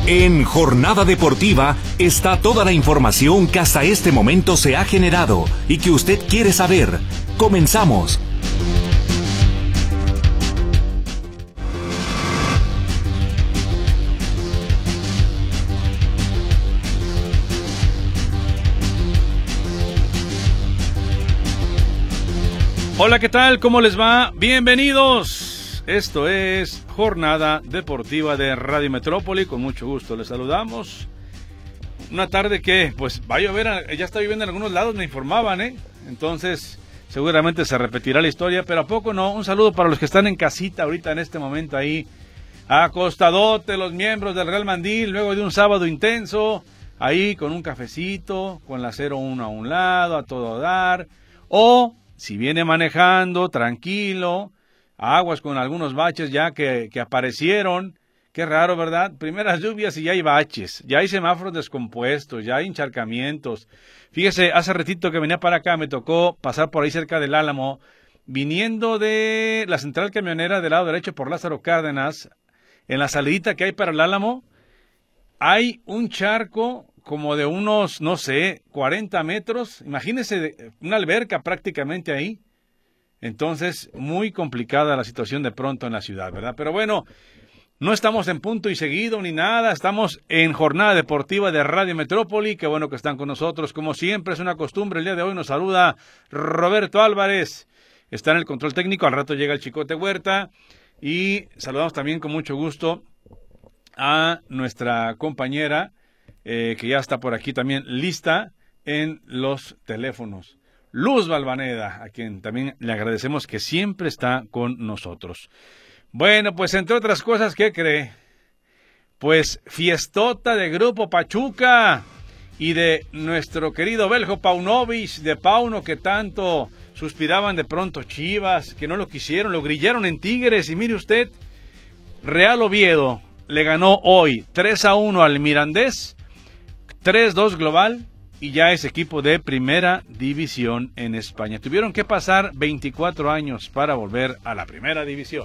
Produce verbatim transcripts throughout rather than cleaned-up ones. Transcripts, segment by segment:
En Jornada Deportiva está toda la información que hasta este momento se ha generado y que usted quiere saber. Comenzamos. Hola, ¿qué tal? ¿Cómo les va? Bienvenidos. Esto es Jornada Deportiva de Radio Metrópoli. Con mucho gusto les saludamos. Una tarde que, pues, va a llover, ya está lloviendo en algunos lados, me informaban, ¿eh? Entonces, seguramente se repetirá la historia, pero a poco no. Un saludo para los que están en casita ahorita en este momento ahí, acostadote, los miembros del Real Mandil, luego de un sábado intenso, ahí con un cafecito, con la cero uno a un lado, a todo dar, o si viene manejando, tranquilo, aguas con algunos baches ya que, que aparecieron. Qué raro, ¿verdad? Primeras lluvias y ya hay baches, ya hay semáforos descompuestos, ya hay encharcamientos. Fíjese, hace ratito que venía para acá, me tocó pasar por ahí cerca del Álamo, viniendo de la central camionera del lado derecho por Lázaro Cárdenas, en la salidita que hay para el Álamo, hay un charco como de unos, no sé, cuarenta metros, imagínese, una alberca prácticamente ahí. Entonces, muy complicada la situación de pronto en la ciudad, ¿verdad? Pero bueno, no estamos en punto y seguido ni nada, estamos en Jornada Deportiva de Radio Metrópoli. Qué bueno que están con nosotros, como siempre es una costumbre. El día de hoy nos saluda Roberto Álvarez, está en el control técnico, al rato llega el Chicote Huerta, y saludamos también con mucho gusto a nuestra compañera, Eh, que ya está por aquí también lista en los teléfonos, Luz Valvaneda, a quien también le agradecemos que siempre está con nosotros. Bueno, pues entre otras cosas, ¿qué cree? Pues fiestota de Grupo Pachuca y de nuestro querido Beljo Paunovic, de Pauno, que tanto suspiraban de pronto Chivas, que no lo quisieron, lo grillaron en Tigres, y mire usted, Real Oviedo le ganó hoy tres a uno al Mirandés, tres dos global, y ya es equipo de primera división en España. Tuvieron que pasar veinticuatro años para volver a la primera división.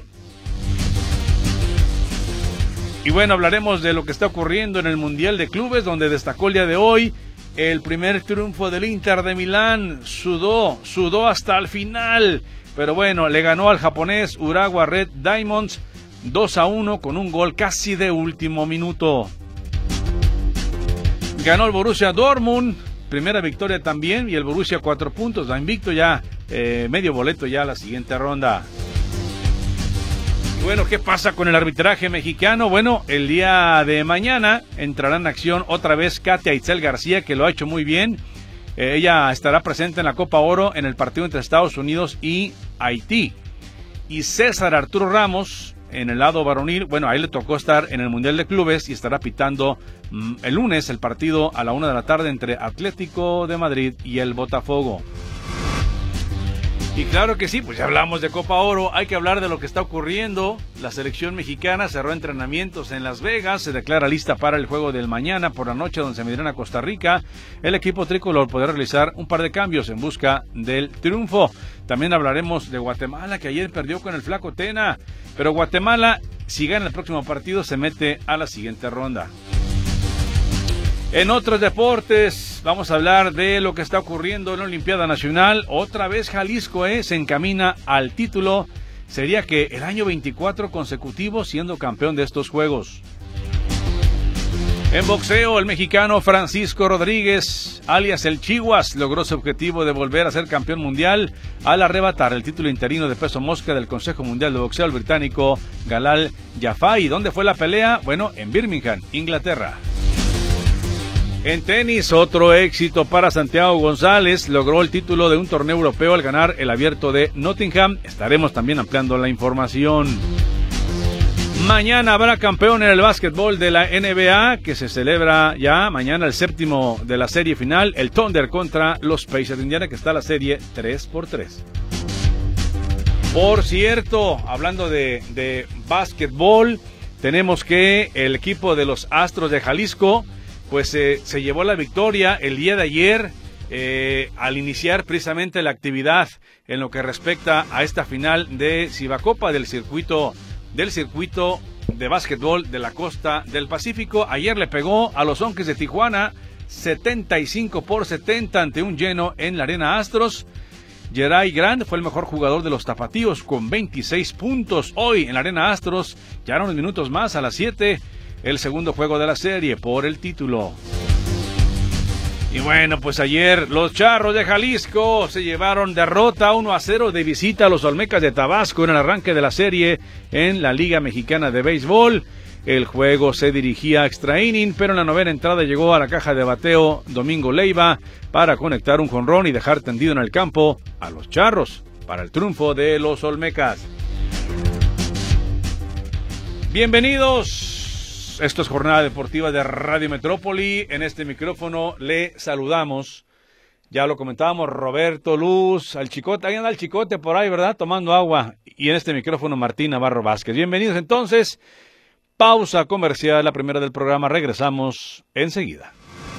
Y bueno, hablaremos de lo que está ocurriendo en el Mundial de Clubes, donde destacó el día de hoy el primer triunfo del Inter de Milán. Sudó, sudó hasta el final, pero bueno, le ganó al japonés Urawa Red Diamonds dos a uno con un gol casi de último minuto. Ganó el Borussia Dortmund, primera victoria también, y el Borussia cuatro puntos, va invicto ya, eh, medio boleto ya a la siguiente ronda. Y bueno, ¿qué pasa con el arbitraje mexicano? Bueno, el día de mañana entrará en acción otra vez Katia Itzel García, que lo ha hecho muy bien. Eh, ella estará presente en la Copa Oro en el partido entre Estados Unidos y Haití. Y César Arturo Ramos, en el lado varonil, bueno, a él le tocó estar en el Mundial de Clubes y estará pitando mmm, el lunes el partido a la una de la tarde entre Atlético de Madrid y el Botafogo. Y claro que sí, pues ya hablamos de Copa Oro, hay que hablar de lo que está ocurriendo. La selección mexicana cerró entrenamientos en Las Vegas, se declara lista para el juego del mañana por la noche, donde se medirán a Costa Rica. El equipo tricolor podrá realizar un par de cambios en busca del triunfo. También hablaremos de Guatemala, que ayer perdió con el Flaco Tena, pero Guatemala, si gana el próximo partido, se mete a la siguiente ronda. En otros deportes, vamos a hablar de lo que está ocurriendo en la Olimpiada Nacional. Otra vez Jalisco eh, se encamina al título. Sería que el año veinticuatro consecutivo siendo campeón de estos Juegos. En boxeo, el mexicano Francisco Rodríguez, alias el Chihuas, logró su objetivo de volver a ser campeón mundial al arrebatar el título interino de peso mosca del Consejo Mundial de Boxeo al británico Galal Jafai. ¿Dónde fue la pelea? Bueno, en Birmingham, Inglaterra. En tenis, otro éxito para Santiago González, logró el título de un torneo europeo al ganar el Abierto de Nottingham. Estaremos también ampliando la información. Mañana habrá campeón en el básquetbol de la N B A, que se celebra ya mañana el séptimo de la serie final, el Thunder contra los Pacers de Indiana, que está la serie tres por tres. Por cierto, hablando de, de básquetbol, tenemos que el equipo de los Astros de Jalisco pues eh, se llevó la victoria el día de ayer eh, al iniciar precisamente la actividad en lo que respecta a esta final de Cibacopa del circuito del circuito de básquetbol de la costa del Pacífico. Ayer le pegó a los Zonkis de Tijuana setenta y cinco por setenta ante un lleno en la Arena Astros. Jeray Grant fue el mejor jugador de los tapatíos con veintiséis puntos. Hoy en la Arena Astros, ya unos minutos más, a las siete, el segundo juego de la serie por el título. Y bueno, pues ayer los Charros de Jalisco se llevaron derrota uno a cero de visita a los Olmecas de Tabasco en el arranque de la serie en la Liga Mexicana de Béisbol. El juego se dirigía a extra inning, pero en la novena entrada llegó a la caja de bateo Domingo Leiva para conectar un jonrón y dejar tendido en el campo a los Charros para el triunfo de los Olmecas. Bienvenidos, esto es Jornada Deportiva de Radio Metrópoli. En este micrófono le saludamos, ya lo comentábamos, Roberto Luz, al Chicote, ahí anda el Chicote por ahí, ¿verdad? Tomando agua. Y en este micrófono Martín Navarro Vázquez. Bienvenidos entonces. Pausa comercial, la primera del programa. Regresamos enseguida.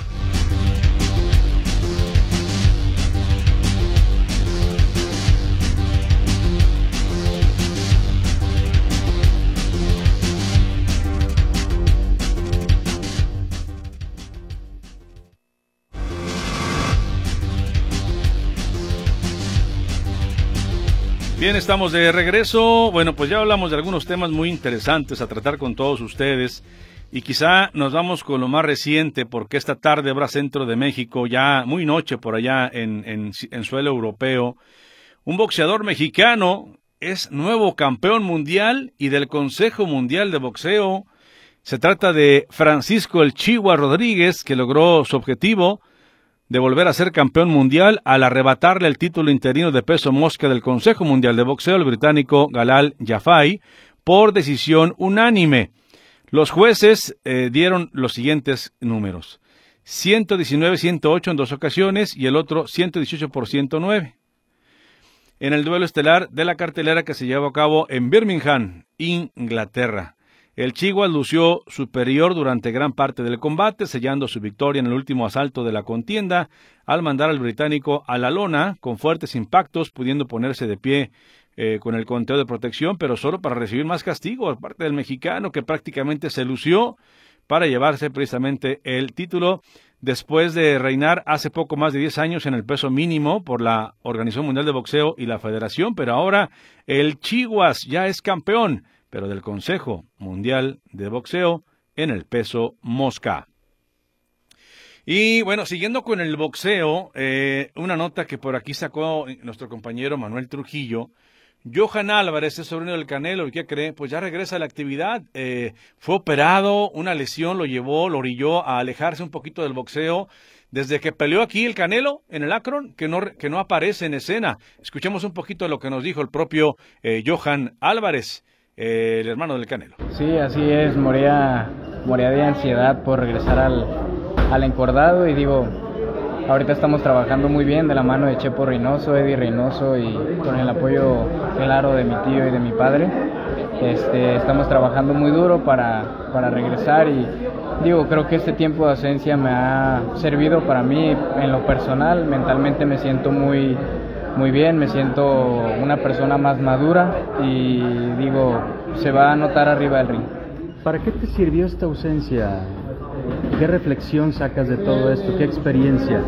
Bien, estamos de regreso. Bueno, pues ya hablamos de algunos temas muy interesantes a tratar con todos ustedes y quizá nos vamos con lo más reciente porque esta tarde habrá centro de México, ya muy noche por allá en, en, en suelo europeo. Un boxeador mexicano es nuevo campeón mundial y del Consejo Mundial de Boxeo. Se trata de Francisco El Chihuahua Rodríguez, que logró su objetivo de volver a ser campeón mundial al arrebatarle el título interino de peso mosca del Consejo Mundial de Boxeo al británico Galal Jafai por decisión unánime. Los jueces eh, dieron los siguientes números: ciento diecinueve a ciento ocho en dos ocasiones y el otro ciento dieciocho por ciento nueve. En el duelo estelar de la cartelera que se llevó a cabo en Birmingham, Inglaterra, el Chihuahua lució superior durante gran parte del combate, sellando su victoria en el último asalto de la contienda, al mandar al británico a la lona con fuertes impactos, pudiendo ponerse de pie eh, con el conteo de protección, pero solo para recibir más castigo por parte del mexicano, que prácticamente se lució para llevarse precisamente el título, después de reinar hace poco más de diez años en el peso mínimo por la Organización Mundial de Boxeo y la Federación, pero ahora el Chihuahua ya es campeón, pero del Consejo Mundial de Boxeo en el peso mosca. Y bueno, siguiendo con el boxeo, eh, una nota que por aquí sacó nuestro compañero Manuel Trujillo. Johan Álvarez es sobrino del Canelo, ¿y qué cree? Pues ya regresa a la actividad. Eh, fue operado, una lesión lo llevó, lo orilló a alejarse un poquito del boxeo. Desde que peleó aquí el Canelo en el Akron, que no, que no aparece en escena. Escuchemos un poquito de lo que nos dijo el propio eh, Johan Álvarez, Eh, el hermano del Canelo. Sí, así es, moría, moría de ansiedad por regresar al, al encordado y digo, ahorita estamos trabajando muy bien de la mano de Chepo Reynoso, Eddie Reynoso y con el apoyo claro de mi tío y de mi padre. Este, estamos trabajando muy duro para, para regresar y digo, creo que este tiempo de ausencia me ha servido para mí en lo personal, mentalmente me siento muy muy bien, me siento una persona más madura y digo, se va a notar arriba del ring. ¿Para qué te sirvió esta ausencia? ¿Qué reflexión sacas de todo esto? ¿Qué experiencia?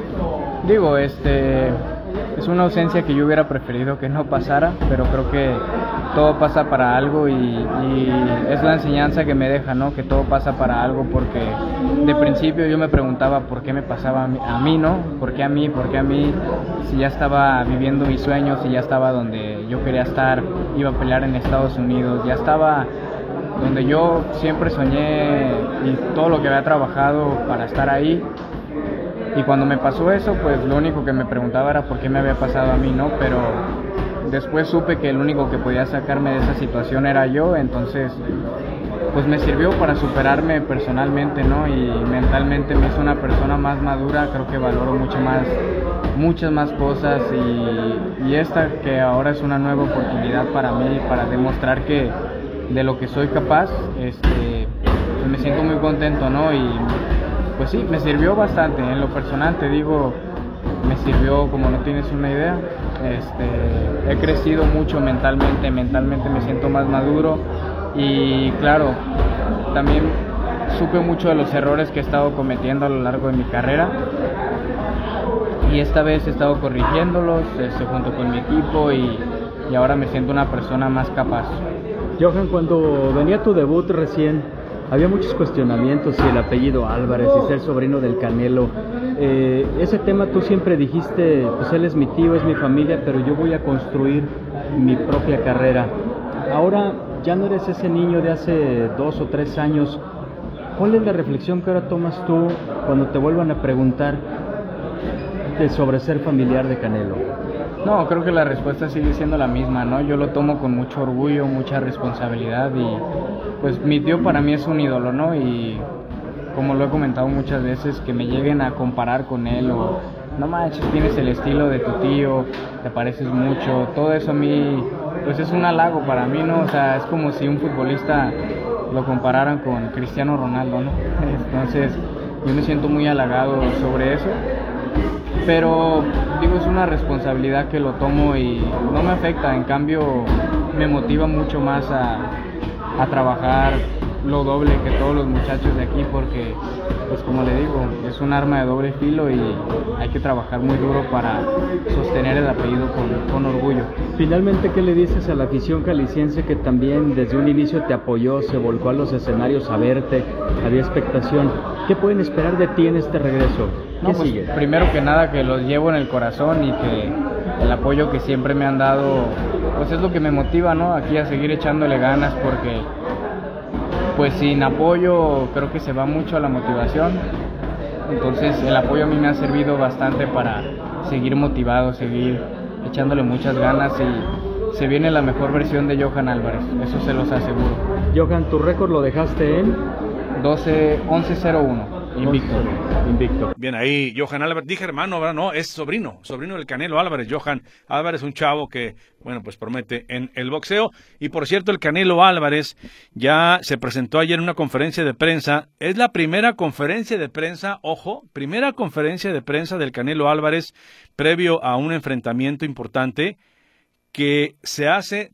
Digo, este es una ausencia que yo hubiera preferido que no pasara, pero creo que todo pasa para algo y, y es la enseñanza que me deja, ¿no? Que todo pasa para algo, porque de principio yo me preguntaba por qué me pasaba a mí, a mí, ¿no? ¿Por qué a mí? ¿Por qué a mí? Si ya estaba viviendo mis sueños, si ya estaba donde yo quería estar, iba a pelear en Estados Unidos, ya estaba donde yo siempre soñé y todo lo que había trabajado para estar ahí. Y cuando me pasó eso, pues lo único que me preguntaba era por qué me había pasado a mí, ¿no? Pero después supe que el único que podía sacarme de esa situación era yo, entonces pues me sirvió para superarme personalmente, ¿no? Y mentalmente me hizo una persona más madura, creo que valoro mucho más, muchas más cosas y, y esta que ahora es una nueva oportunidad para mí, para demostrar que de lo que soy capaz, este, pues me siento muy contento, ¿no? Y pues sí, me sirvió bastante, en lo personal te digo, me sirvió como no tienes una idea. Este, he crecido mucho mentalmente, mentalmente me siento más maduro Y claro, también supe mucho de los errores que he estado cometiendo a lo largo de mi carrera. Y esta vez he estado corrigiéndolos este, junto con mi equipo y, y ahora me siento una persona más capaz. Johan, cuando venía tu debut recién, había muchos cuestionamientos si el apellido Álvarez y ser sobrino del Canelo. Eh, ese tema tú siempre dijiste, pues él es mi tío, es mi familia, pero yo voy a construir mi propia carrera. Ahora ya no eres ese niño de hace dos o tres años. ¿Cuál es la reflexión que ahora tomas tú cuando te vuelvan a preguntar de sobre ser familiar de Canelo? No, creo que la respuesta sigue siendo la misma, ¿no? Yo lo tomo con mucho orgullo, mucha responsabilidad y pues mi tío para mí es un ídolo, ¿no? Y como lo he comentado muchas veces, que me lleguen a comparar con él o no manches, tienes el estilo de tu tío, te pareces mucho, todo eso a mí pues es un halago para mí, ¿no? O sea, es como si un futbolista lo compararan con Cristiano Ronaldo, ¿no? Entonces yo me siento muy halagado sobre eso. Pero digo, es una responsabilidad que lo tomo y no me afecta, en cambio me motiva mucho más a, a trabajar lo doble que todos los muchachos de aquí porque, pues como le digo, es un arma de doble filo y hay que trabajar muy duro para sostener el apellido con, con orgullo. Finalmente, ¿qué le dices a la afición jalisciense que también desde un inicio te apoyó, se volcó a los escenarios a verte, había expectación? ¿Qué pueden esperar de ti en este regreso? ¿Qué No, pues, sigue? Primero que nada que los llevo en el corazón y que el apoyo que siempre me han dado, pues es lo que me motiva, ¿no? Aquí a seguir echándole ganas porque pues sin apoyo creo que se va mucho a la motivación. Entonces el apoyo a mí me ha servido bastante para seguir motivado, seguir echándole muchas ganas y se viene la mejor versión de Johan Álvarez, eso se los aseguro. Johan, tu récord lo dejaste en doce, once cero uno. Invicto. Invicto. Bien ahí, Johan Álvarez. Dije hermano, ¿verdad? No, es sobrino, sobrino del Canelo Álvarez. Johan Álvarez, un chavo que, bueno, pues promete en el boxeo. Y por cierto, el Canelo Álvarez ya se presentó ayer en una conferencia de prensa. Es la primera conferencia de prensa, ojo, primera conferencia de prensa del Canelo Álvarez previo a un enfrentamiento importante que se hace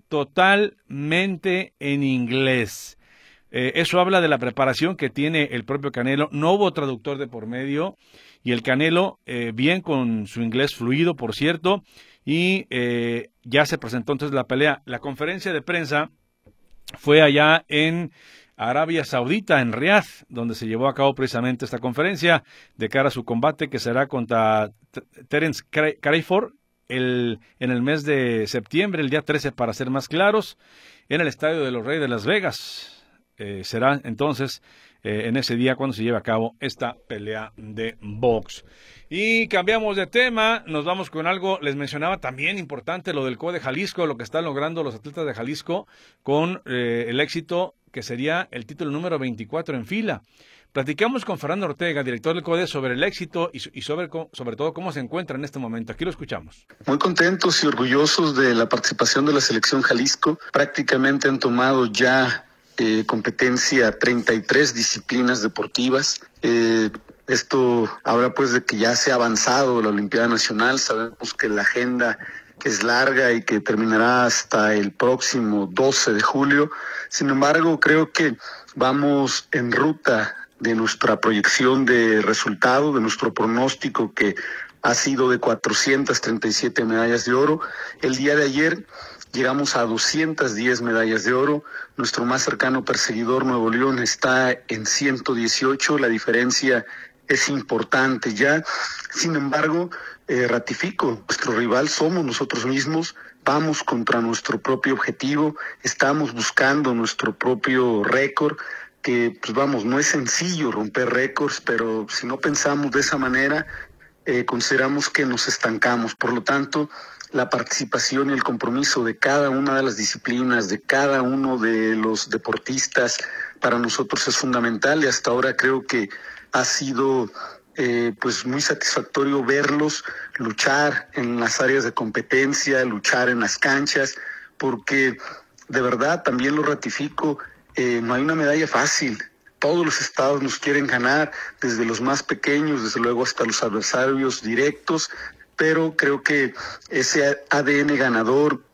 totalmente en inglés. Eh, eso habla de la preparación que tiene el propio Canelo. No hubo traductor de por medio y el Canelo, eh, bien con su inglés fluido, por cierto, y eh, ya se presentó entonces la pelea. La conferencia de prensa fue allá en Arabia Saudita, en Riad, donde se llevó a cabo precisamente esta conferencia de cara a su combate que será contra Terence Crawford el, en el mes de septiembre, el día trece para ser más claros, en el Estadio de los Reyes de Las Vegas. Eh, será entonces eh, en ese día cuando se lleve a cabo esta pelea de box. Y cambiamos de tema, nos vamos con algo, les mencionaba también importante lo del C O E de Jalisco, lo que están logrando los atletas de Jalisco con eh, el éxito que sería el título número veinticuatro en fila. Platicamos con Fernando Ortega, director del C O E, sobre el éxito y, y sobre, sobre todo cómo se encuentra en este momento. Aquí lo escuchamos. Muy contentos y orgullosos de la participación de la selección Jalisco. Prácticamente han tomado ya Eh, competencia treinta y tres disciplinas deportivas. Eh, esto habla pues de que ya se ha avanzado la Olimpiada Nacional. Sabemos que la agenda es larga y que terminará hasta el próximo doce de julio. Sin embargo, creo que vamos en ruta de nuestra proyección de resultado, de nuestro pronóstico que ha sido de cuatrocientas treinta y siete medallas de oro. El día de ayer llegamos a doscientas diez medallas de oro. Nuestro más cercano perseguidor, Nuevo León, está en ciento dieciocho. La diferencia es importante ya. Sin embargo, eh, ratifico, nuestro rival somos nosotros mismos. Vamos contra nuestro propio objetivo. Estamos buscando nuestro propio récord. Que, pues vamos, no es sencillo romper récords, pero si no pensamos de esa manera, eh, consideramos que nos estancamos. Por lo tanto, la participación y el compromiso de cada una de las disciplinas, de cada uno de los deportistas, para nosotros es fundamental y hasta ahora creo que ha sido eh, pues muy satisfactorio verlos luchar en las áreas de competencia, luchar en las canchas, porque de verdad también lo ratifico, eh, no hay una medalla fácil. Todos los estados nos quieren ganar, desde los más pequeños, desde luego hasta los adversarios directos, pero creo que ese A D N ganador,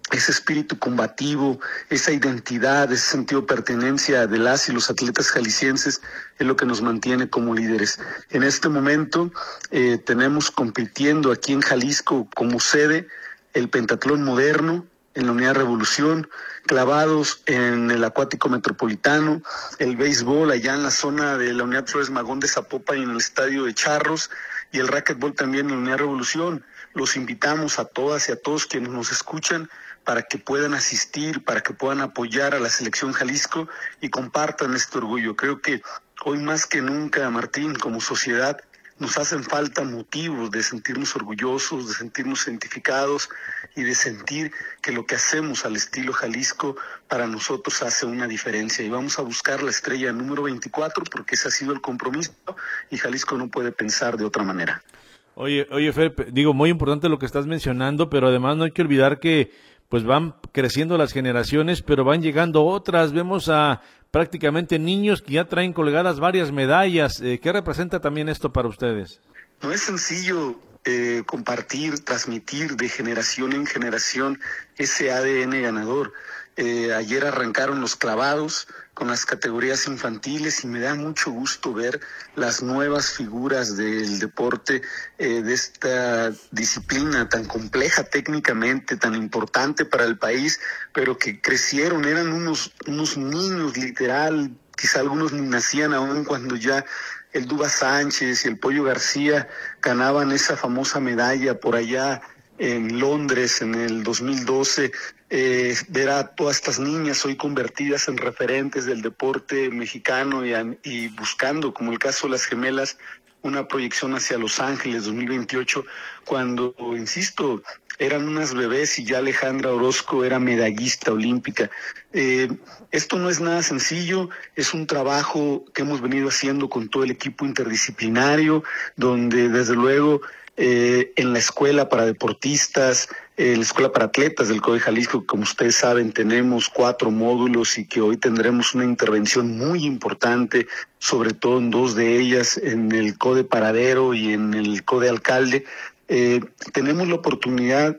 ese espíritu combativo, esa identidad, ese sentido de pertenencia de las y los atletas jaliscienses es lo que nos mantiene como líderes. En este momento eh, tenemos compitiendo aquí en Jalisco como sede el pentatlón moderno en la Unidad Revolución, clavados en el acuático metropolitano, el béisbol allá en la zona de la Unidad Flores Magón de Zapopan y en el estadio de Charros, y el racquetball también en la Unidad Revolución. Los invitamos a todas y a todos quienes nos escuchan para que puedan asistir, para que puedan apoyar a la Selección Jalisco y compartan este orgullo. Creo que hoy más que nunca, Martín, como sociedad, nos hacen falta motivos de sentirnos orgullosos, de sentirnos identificados y de sentir que lo que hacemos al estilo Jalisco para nosotros hace una diferencia. Y vamos a buscar la estrella número veinticuatro porque ese ha sido el compromiso y Jalisco no puede pensar de otra manera. Oye, oye, Fer, digo, muy importante lo que estás mencionando, pero además no hay que olvidar que pues van creciendo las generaciones, pero van llegando otras. Vemos a prácticamente niños que ya traen colgadas varias medallas. Eh, ¿Qué representa también esto para ustedes? No es sencillo eh, compartir, transmitir de generación en generación ese A D N ganador. Eh, ayer arrancaron los clavados con las categorías infantiles y me da mucho gusto ver las nuevas figuras del deporte, eh, de esta disciplina tan compleja técnicamente, tan importante para el país, pero que crecieron, eran unos, unos niños literal, quizá algunos ni nacían aún cuando ya el Duba Sánchez y el Pollo García ganaban esa famosa medalla por allá en Londres en el dos mil doce, eh, ver a todas estas niñas hoy convertidas en referentes del deporte mexicano y, y buscando, como el caso de las gemelas, una proyección hacia Los Ángeles dos mil veintiocho, cuando, insisto, eran unas bebés y ya Alejandra Orozco era medallista olímpica. Eh, esto no es nada sencillo, es un trabajo que hemos venido haciendo con todo el equipo interdisciplinario, donde desde luego Eh, en la escuela para deportistas, en la escuela para atletas del CODE Jalisco, como ustedes saben, tenemos cuatro módulos y que hoy tendremos una intervención muy importante, sobre todo en dos de ellas, en el CODE Paradero y en el CODE Alcalde. Eh, tenemos la oportunidad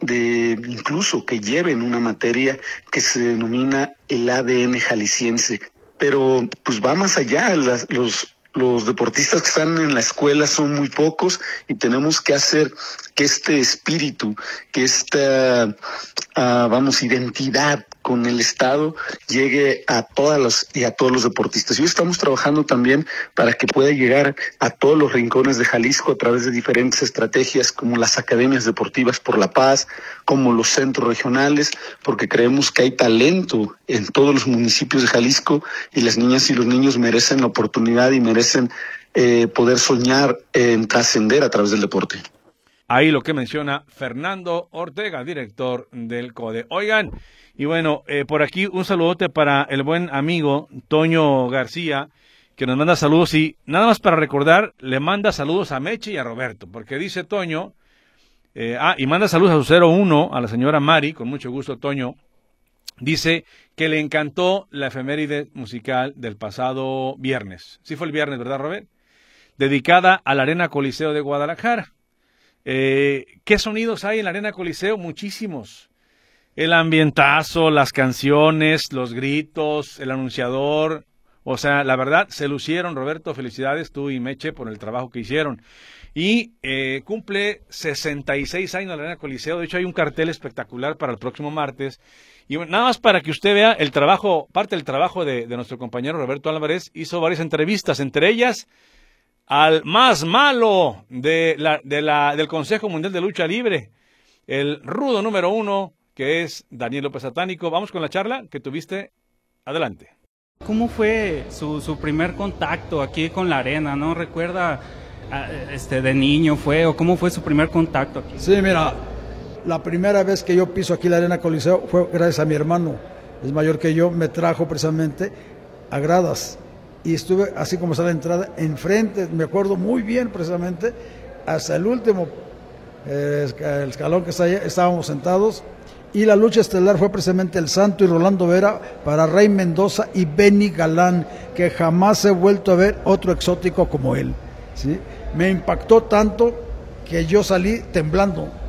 de incluso que lleven una materia que se denomina el A D N jalisciense, pero pues va más allá. Las, los Los deportistas que están en la escuela son muy pocos y tenemos que hacer que este espíritu, que esta, uh, vamos, identidad con el Estado llegue a todas las y a todos los deportistas. Y hoy estamos trabajando también para que pueda llegar a todos los rincones de Jalisco a través de diferentes estrategias como las academias deportivas por la paz, como los centros regionales, porque creemos que hay talento en todos los municipios de Jalisco y las niñas y los niños merecen la oportunidad y merecen eh, poder soñar en trascender a través del deporte. Ahí lo que menciona Fernando Ortega, director del CODE. Oigan, y bueno, eh, por aquí un saludote para el buen amigo Toño García, que nos manda saludos y nada más para recordar, le manda saludos a Meche y a Roberto, porque dice Toño, eh, ah, y manda saludos a su cero uno, a la señora Mari, con mucho gusto Toño, dice que le encantó la efeméride musical del pasado viernes. Sí fue el viernes, ¿verdad, Robert? Dedicada a la Arena Coliseo de Guadalajara. Eh, ¿Qué sonidos hay en la Arena Coliseo? Muchísimos. El ambientazo, las canciones, los gritos, el anunciador. O sea, la verdad, se lucieron, Roberto. Felicidades tú y Meche por el trabajo que hicieron. Y eh, cumple sesenta y seis años la Arena Coliseo. De hecho, hay un cartel espectacular para el próximo martes. Y bueno, nada más para que usted vea el trabajo, parte del trabajo de, de nuestro compañero Roberto Álvarez. Hizo varias entrevistas, entre ellas al más malo de la, de la, del Consejo Mundial de Lucha Libre, el rudo número uno, que es Daniel López Satánico. Vamos con la charla que tuviste. Adelante. ¿Cómo fue su, su primer contacto aquí con la arena? ¿No recuerda este, de niño fue o cómo fue su primer contacto aquí? Sí, mira, la primera vez que yo piso aquí la Arena Coliseo fue gracias a mi hermano, es mayor que yo, me trajo precisamente a gradas. Y estuve, así como está la entrada, enfrente, me acuerdo muy bien precisamente, hasta el último eh, el escalón que está allá, estábamos sentados, y la lucha estelar fue precisamente el Santo y Rolando Vera para Rey Mendoza y Benny Galán, que jamás he vuelto a ver otro exótico como él, ¿sí? Me impactó tanto que yo salí temblando.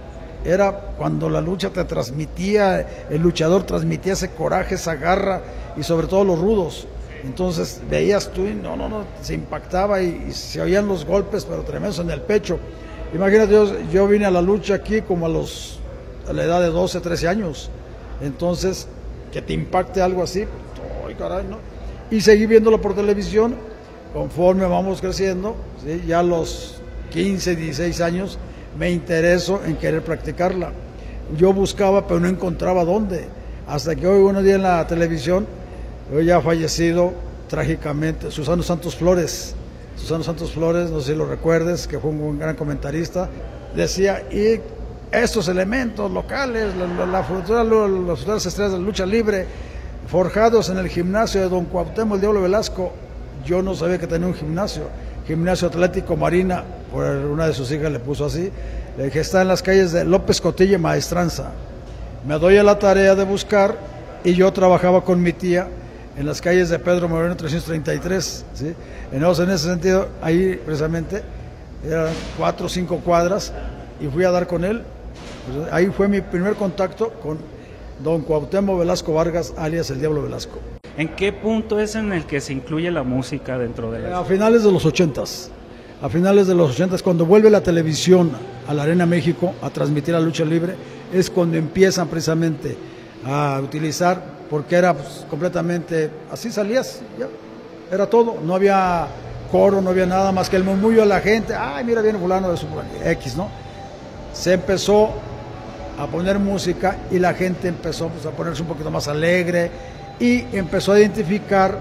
era cuando la lucha te transmitía, el luchador transmitía ese coraje, esa garra y sobre todo los rudos. Entonces veías tú y no, no, no, se impactaba y, y se oían los golpes, pero tremendos en el pecho. Imagínate, yo, yo vine a la lucha aquí como a los a la edad de doce, trece años. Entonces, que te impacte algo así, ¡ay, caray!, ¿no? Y seguí viéndolo por televisión, conforme vamos creciendo, ¿sí? Ya a los quince, dieciséis años me interesó en querer practicarla. Yo buscaba, pero no encontraba dónde. Hasta que hoy, uno día en la televisión, hoy ya fallecido trágicamente, Susano Santos Flores. Susano Santos Flores, no sé si lo recuerdes, que fue un gran comentarista, decía, y estos elementos locales, la, la, la futura, las futuras estrellas de la lucha libre, forjados en el gimnasio de Don Cuauhtémoc el Diablo Velasco. Yo no sabía que tenía un gimnasio, Gimnasio Atlético Marina, por una de sus hijas le puso así. Le dije, está en las calles de López Cotilla y Maestranza. Me doy a la tarea de buscar, y yo trabajaba con mi tía en las calles de Pedro Moreno trescientos treinta y tres, ¿sí? En ese sentido, ahí precisamente eran cuatro o cinco cuadras, y fui a dar con él. Pues ahí fue mi primer contacto con Don Cuauhtémoc Velasco Vargas, alias el Diablo Velasco. ¿En qué punto es en el que se incluye la música dentro de la... A finales de los ochentas, a finales de los ochentas, cuando vuelve la televisión a la Arena México a transmitir la lucha libre, es cuando empiezan precisamente a utilizar, porque era pues, completamente, así salías, ya, era todo, no había coro, no había nada más que el murmullo de la gente, ay, mira, viene fulano de su X, ¿no? Se empezó a poner música y la gente empezó pues, a ponerse un poquito más alegre y empezó a identificar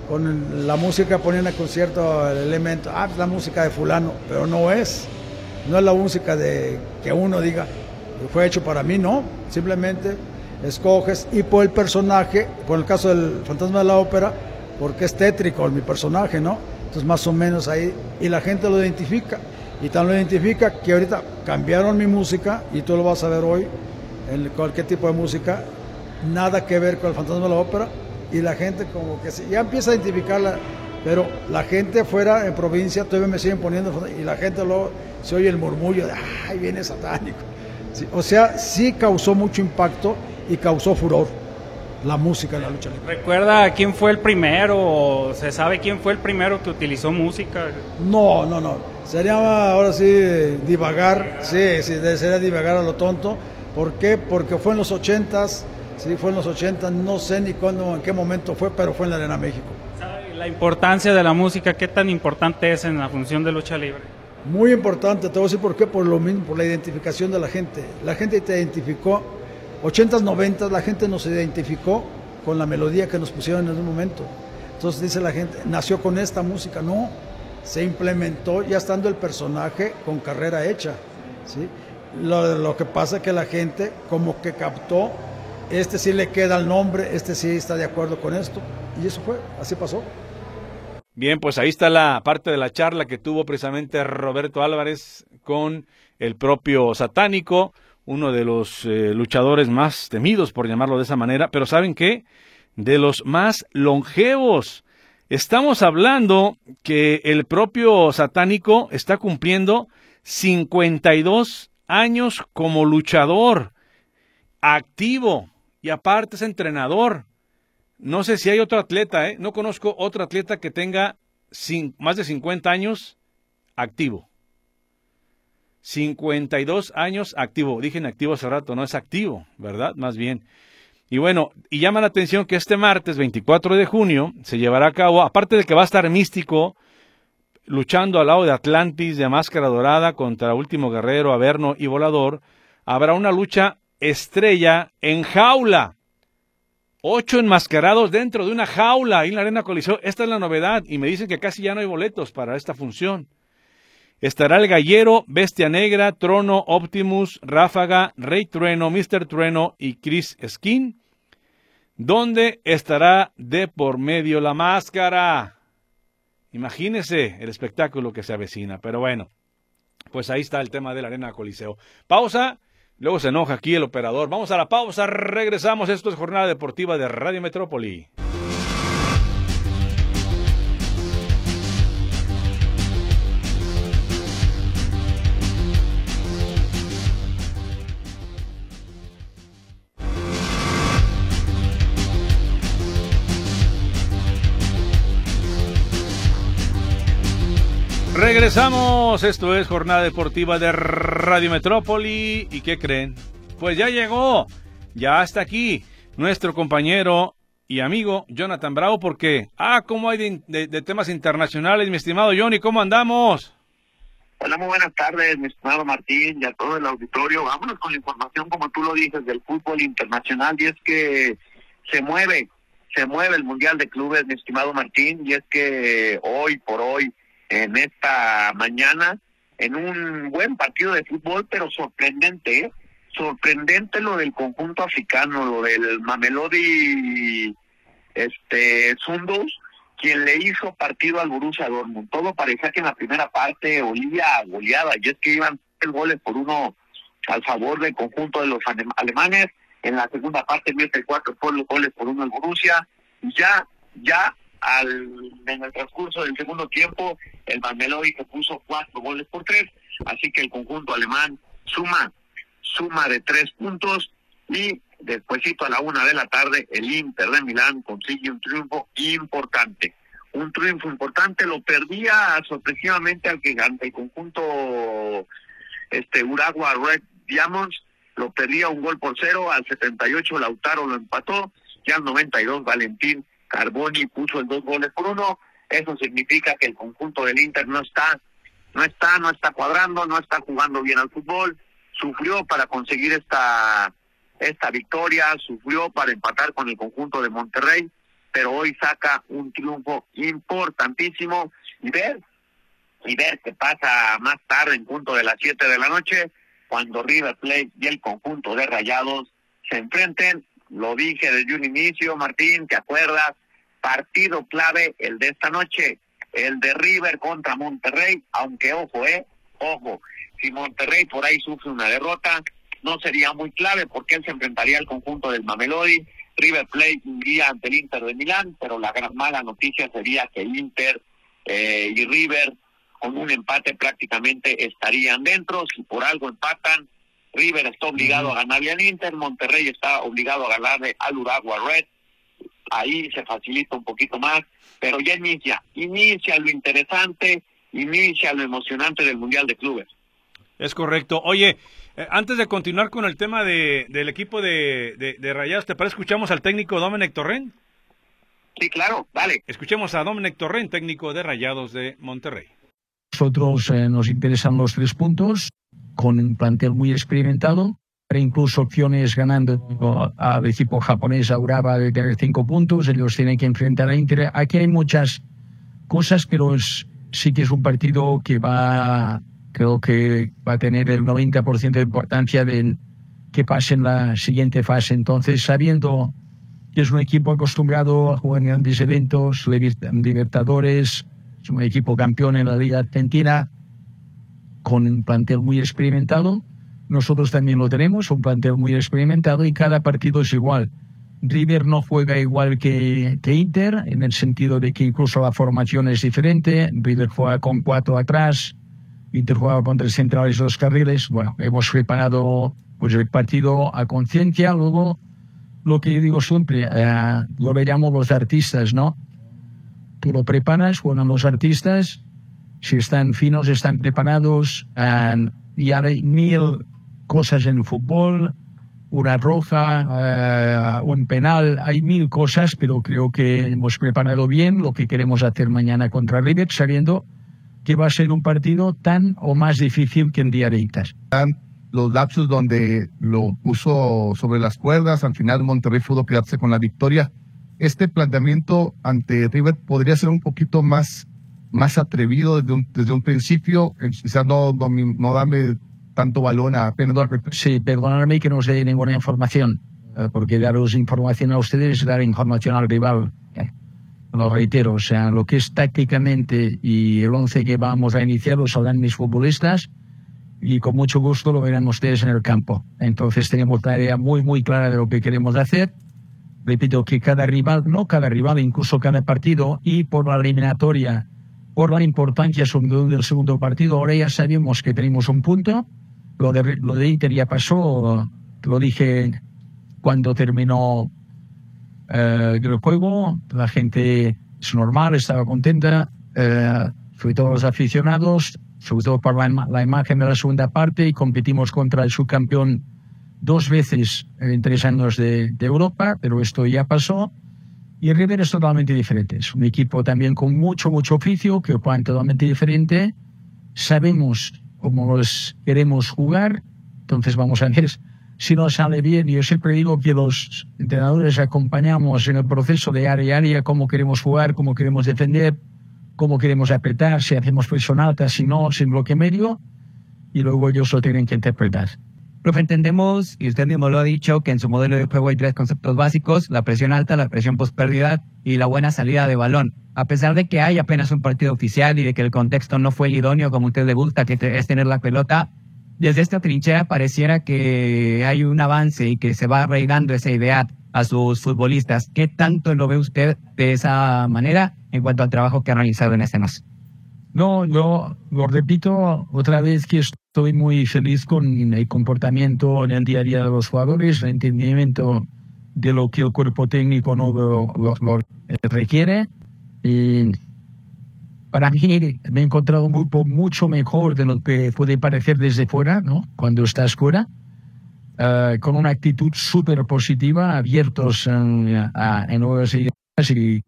con la música, ponían con cierto elemento, ah, pues la música de fulano, pero no es, no es la música de que uno diga, fue hecho para mí, no, simplemente escoges, y por el personaje, por el caso del Fantasma de la Ópera, porque es tétrico mi personaje, ¿no? Entonces más o menos ahí, y la gente lo identifica, y tan lo identifica que ahorita cambiaron mi música, y tú lo vas a ver hoy, en cualquier tipo de música, nada que ver con el Fantasma de la Ópera, y la gente como que ya empieza a identificarla, pero la gente fuera en provincia todavía me siguen poniendo, y la gente luego se oye el murmullo de, ay, viene satánico. Sí, o sea, sí causó mucho impacto y causó furor la música en la lucha libre. ¿Recuerda quién fue el primero o se sabe quién fue el primero que utilizó música? No, no, no. Sería ahora sí divagar, sí, sí, sería divagar a lo tonto. ¿Por qué? Porque fue en los ochentas, sí, fue en los ochentas, no sé ni cuándo, en qué momento fue, pero fue en la Arena México. ¿Sabe la importancia de la música? ¿Qué tan importante es en la función de lucha libre? Muy importante, te voy a decir por qué, por lo mismo, por la identificación de la gente. La gente te identificó, ochentas, noventas, la gente nos identificó con la melodía que nos pusieron en ese momento. Entonces dice la gente, nació con esta música, no, se implementó ya estando el personaje con carrera hecha, ¿sí? Lo, lo que pasa es que la gente como que captó, este sí le queda el nombre, este sí está de acuerdo con esto, y eso fue, así pasó. Bien, pues ahí está la parte de la charla que tuvo precisamente Roberto Álvarez con el propio Satánico, uno de los eh, luchadores más temidos, por llamarlo de esa manera, pero ¿saben qué? De los más longevos. Estamos hablando que el propio Satánico está cumpliendo cincuenta y dos años como luchador, activo, y aparte es entrenador. No sé si hay otro atleta, ¿eh? No conozco otro atleta que tenga sin, más de cincuenta años activo. cincuenta y dos años activo. Dije inactivo hace rato, no es activo, ¿verdad? Más bien. Y bueno, y llama la atención que este martes, veinticuatro de junio, se llevará a cabo, aparte de que va a estar Místico, luchando al lado de Atlantis, de Máscara Dorada, contra Último Guerrero, Averno y Volador, habrá una lucha estrella en jaula. Ocho enmascarados dentro de una jaula ahí en la Arena Coliseo. Esta es la novedad y me dicen que casi ya no hay boletos para esta función. Estará el Gallero, Bestia Negra, Trono, Optimus, Ráfaga, Rey Trueno, míster Trueno y Chris Skin, donde estará de por medio la máscara. Imagínese el espectáculo que se avecina, pero bueno, pues ahí está el tema de la Arena Coliseo. Pausa. Luego se enoja aquí el operador. Vamos a la pausa, regresamos. Esto es Jornada Deportiva de Radio Metrópoli. Regresamos, esto es Jornada Deportiva de Radio Metrópoli. ¿Y qué creen? Pues ya llegó, ya está aquí nuestro compañero y amigo Jonathan Bravo, porque, ah, cómo hay de, de, de temas internacionales, mi estimado Johnny, ¿cómo andamos? Hola, muy buenas tardes, mi estimado Martín, y a todo el auditorio. Vámonos con la información, como tú lo dices, del fútbol internacional, y es que se mueve, se mueve el Mundial de Clubes, mi estimado Martín, y es que hoy por hoy, en esta mañana, en un buen partido de fútbol, pero sorprendente, ¿eh? sorprendente lo del conjunto africano, lo del Mamelodi este Sundowns, quien le hizo partido al Borussia Dortmund. Todo parecía que en la primera parte olía a goleada, y es que iban tres goles por uno al favor del conjunto de los alemanes. En la segunda parte mete cuatro goles por uno al Borussia, y ya, ya al en el transcurso del segundo tiempo, el Mamelodi se puso cuatro goles por tres, así que el conjunto alemán suma, suma de tres puntos, y despuesito a la una de la tarde, el Inter de Milán consigue un triunfo importante. Un triunfo importante, lo perdía sorpresivamente al que ante el conjunto este Urawa Red Diamonds, lo perdía un gol por cero. Al setenta y ocho Lautaro lo empató, y al noventa y dos Valentín Carboni puso el dos goles por uno. Eso significa que el conjunto del Inter no está, no está, no está cuadrando, no está jugando bien al fútbol. Sufrió para conseguir esta esta victoria, sufrió para empatar con el conjunto de Monterrey, pero hoy saca un triunfo importantísimo, y ver, y ver qué pasa más tarde en punto de las siete de la noche, cuando River Plate y el conjunto de Rayados se enfrenten. Lo dije desde un inicio, Martín, ¿te acuerdas? Partido clave el de esta noche, el de River contra Monterrey, aunque ojo, eh, ojo, si Monterrey por ahí sufre una derrota, no sería muy clave, porque él se enfrentaría al conjunto del Mamelodi. River Plate iría ante el Inter de Milán, pero la gran mala noticia sería que el Inter eh, y River, con un empate prácticamente estarían dentro. Si por algo empatan, River está obligado a ganarle al Inter, Monterrey está obligado a ganarle al Urawa Red. Ahí se facilita un poquito más, pero ya inicia, inicia lo interesante, inicia lo emocionante del Mundial de Clubes. Es correcto. Oye, eh, antes de continuar con el tema de del equipo de, de, de Rayados, ¿te parece escuchamos al técnico Domenech Torrent? Sí, claro, dale. Escuchemos a Domenech Torrent, técnico de Rayados de Monterrey. Nosotros eh, nos interesan los tres puntos, con un plantel muy experimentado, pero incluso opciones ganando al equipo japonés a Urawa de tener cinco puntos. Ellos tienen que enfrentar a Inter. Aquí hay muchas cosas, pero es, sí que es un partido que va, creo que va a tener el noventa por ciento de importancia de que pase en la siguiente fase. Entonces, sabiendo que es un equipo acostumbrado a jugar en grandes eventos, Libertadores, es un equipo campeón en la Liga Argentina, con un plantel muy experimentado. Nosotros también lo tenemos, un plantel muy experimentado, y cada partido es igual. River no juega igual que, que Inter, en el sentido de que incluso la formación es diferente. River juega con cuatro atrás, Inter juega con tres centrales y dos carriles. Bueno, hemos preparado pues, el partido a conciencia. Luego, lo que yo digo siempre, eh, lo veríamos los artistas, ¿no? Tú lo preparas, juegan los artistas, si están finos, están preparados, uh, y hay mil cosas en el fútbol, una roja, uh, un penal, hay mil cosas, pero creo que hemos preparado bien lo que queremos hacer mañana contra River, sabiendo que va a ser un partido tan o más difícil que en Diaritas. Los lapsos donde lo puso sobre las cuerdas, al final Monterrey pudo quedarse con la victoria. Este planteamiento ante River podría ser un poquito más más atrevido desde un, desde un principio, quizás no, no, no darle tanto balón a Perdón. Sí, perdonadme que no os dé ninguna información, porque daros información a ustedes es dar información al rival. Lo reitero, o sea, lo que es tácticamente y el once que vamos a iniciar lo sabrán mis futbolistas, y con mucho gusto lo verán ustedes en el campo. Entonces tenemos una idea muy, muy clara de lo que queremos hacer. Repito que cada rival, no cada rival, incluso cada partido, y por la eliminatoria, por la importancia sobre todo del segundo partido, ahora ya sabemos que tenemos un punto. Lo de, lo de Inter ya pasó, lo dije cuando terminó eh, el juego. La gente es normal, estaba contenta. Eh, sobre todo los aficionados, sobre todo por la, la imagen de la segunda parte, y competimos contra el subcampeón dos veces en tres años de, de Europa, pero esto ya pasó. Y el River es totalmente diferente, es un equipo también con mucho, mucho oficio, que juega totalmente diferente. Sabemos cómo los queremos jugar, entonces vamos a ver si nos sale bien. Yo siempre digo que los entrenadores acompañamos en el proceso de área a área, cómo queremos jugar, cómo queremos defender, cómo queremos apretar, si hacemos presión alta, si no, sin bloque medio, y luego ellos lo tienen que interpretar. Profe, entendemos, y usted mismo lo ha dicho, que en su modelo de juego hay tres conceptos básicos: la presión alta, la presión post-pérdida y la buena salida de balón. A pesar de que hay apenas un partido oficial y de que el contexto no fue el idóneo, como a usted le gusta, que es tener la pelota, desde esta trinchera pareciera que hay un avance y que se va arraigando esa idea a sus futbolistas. ¿Qué tanto lo ve usted de esa manera en cuanto al trabajo que ha realizado en escenas? No, yo lo repito otra vez, que estoy muy feliz con el comportamiento en el día a día de los jugadores, el entendimiento de lo que el cuerpo técnico no lo, lo, lo requiere. Y para mí me he encontrado un grupo mucho mejor de lo que puede parecer desde fuera, ¿no? Cuando estás fuera, uh, con una actitud súper positiva, abiertos en, a, en nuevas ideas, y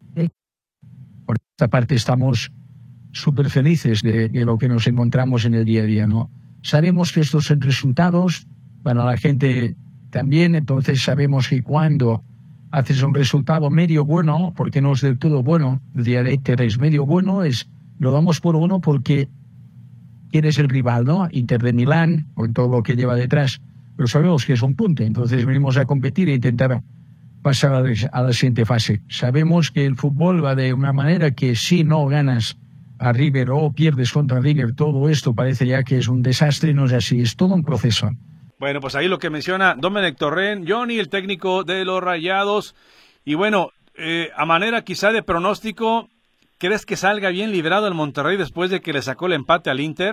por esta parte estamos súper felices de, de lo que nos encontramos en el día a día, ¿no? Sabemos que estos son resultados para la gente también, entonces sabemos que cuando haces un resultado medio bueno, porque no es del todo bueno, el día de Inter es medio bueno, es, lo damos por uno porque eres el rival, ¿no? Inter de Milán, con todo lo que lleva detrás, pero sabemos que es un punto, entonces venimos a competir e intentar pasar a la, a la siguiente fase. Sabemos que el fútbol va de una manera que si no ganas a River o pierdes contra River, todo esto parece ya que es un desastre, no es así, es todo un proceso. Bueno, pues ahí lo que menciona Domenech Torrent, Johnny, el técnico de los Rayados. Y bueno, eh, a manera quizá de pronóstico, ¿crees que salga bien librado el Monterrey después de que le sacó el empate al Inter?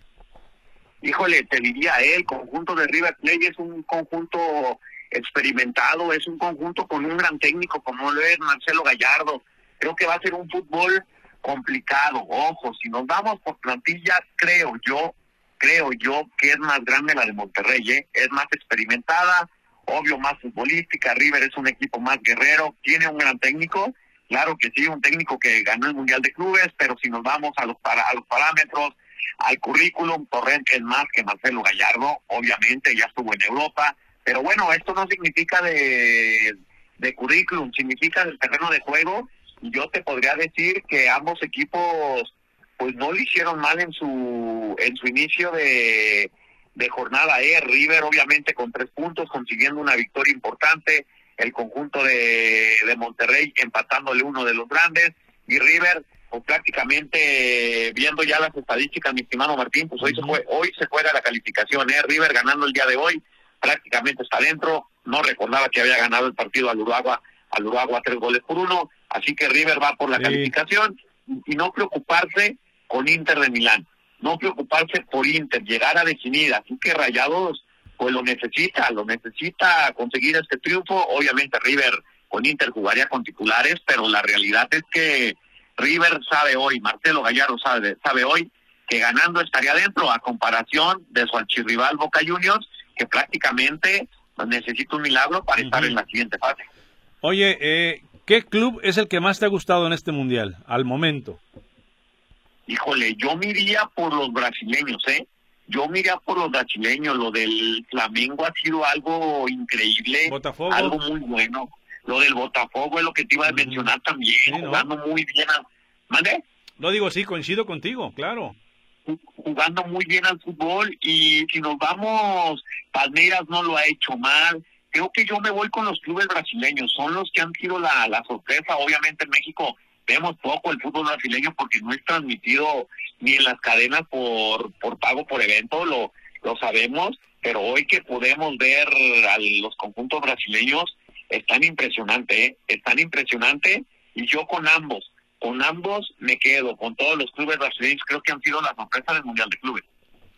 Híjole, te diría, el conjunto de River Plate es un conjunto experimentado, es un conjunto con un gran técnico como lo es Marcelo Gallardo. Creo que va a ser un fútbol complicado. Ojo, si nos vamos por plantilla, creo yo, creo yo que es más grande la de Monterrey, ¿eh? Es más experimentada, obvio más futbolística. River es un equipo más guerrero, tiene un gran técnico, claro que sí, un técnico que ganó el Mundial de Clubes, pero si nos vamos a los, para, a los parámetros, al currículum, Torrent es más que Marcelo Gallardo, obviamente ya estuvo en Europa, pero bueno, esto no significa de, de currículum, significa del terreno de juego. Yo te podría decir que ambos equipos pues no lo hicieron mal en su en su inicio de, de jornada. ¿eh? River obviamente con tres puntos, consiguiendo una victoria importante, el conjunto de, de Monterrey empatándole uno de los grandes, y River pues prácticamente, viendo ya las estadísticas, mi estimado Martín, pues hoy se fue, hoy se juega la calificación. ¿eh? River ganando el día de hoy, prácticamente está dentro. No recordaba que había ganado el partido al Uruguay, al Uruguay tres goles por uno, así que River va por la sí. calificación, y no preocuparse con Inter de Milán, no preocuparse por Inter, llegar a definir, así que Rayados pues lo necesita, lo necesita conseguir este triunfo. Obviamente River con Inter jugaría con titulares, pero la realidad es que River sabe hoy, Marcelo Gallardo sabe, sabe hoy que ganando estaría dentro, a comparación de su archirrival Boca Juniors, que prácticamente necesita un milagro para uh-huh. estar en la siguiente fase. Oye, eh, ¿qué club es el que más te ha gustado en este mundial, al momento? Híjole, yo me iría por los brasileños, ¿eh? Yo me iría por los brasileños. Lo del Flamengo ha sido algo increíble, Botafogo. Algo muy bueno. Lo del Botafogo es lo que te iba a mencionar también, sí, ¿no? Jugando muy bien. A... ¿Mande? No, digo, sí, coincido contigo, claro. Jugando muy bien al fútbol, y si nos vamos, Palmeiras no lo ha hecho mal. Creo que yo me voy con los clubes brasileños, son los que han sido la, la sorpresa. Obviamente en México vemos poco el fútbol brasileño porque no es transmitido ni en las cadenas por por pago por evento, lo lo sabemos, pero hoy que podemos ver a los conjuntos brasileños, están impresionantes, ¿eh? Están impresionantes, y yo con ambos, con ambos me quedo, con todos los clubes brasileños. Creo que han sido la sorpresa del Mundial de Clubes.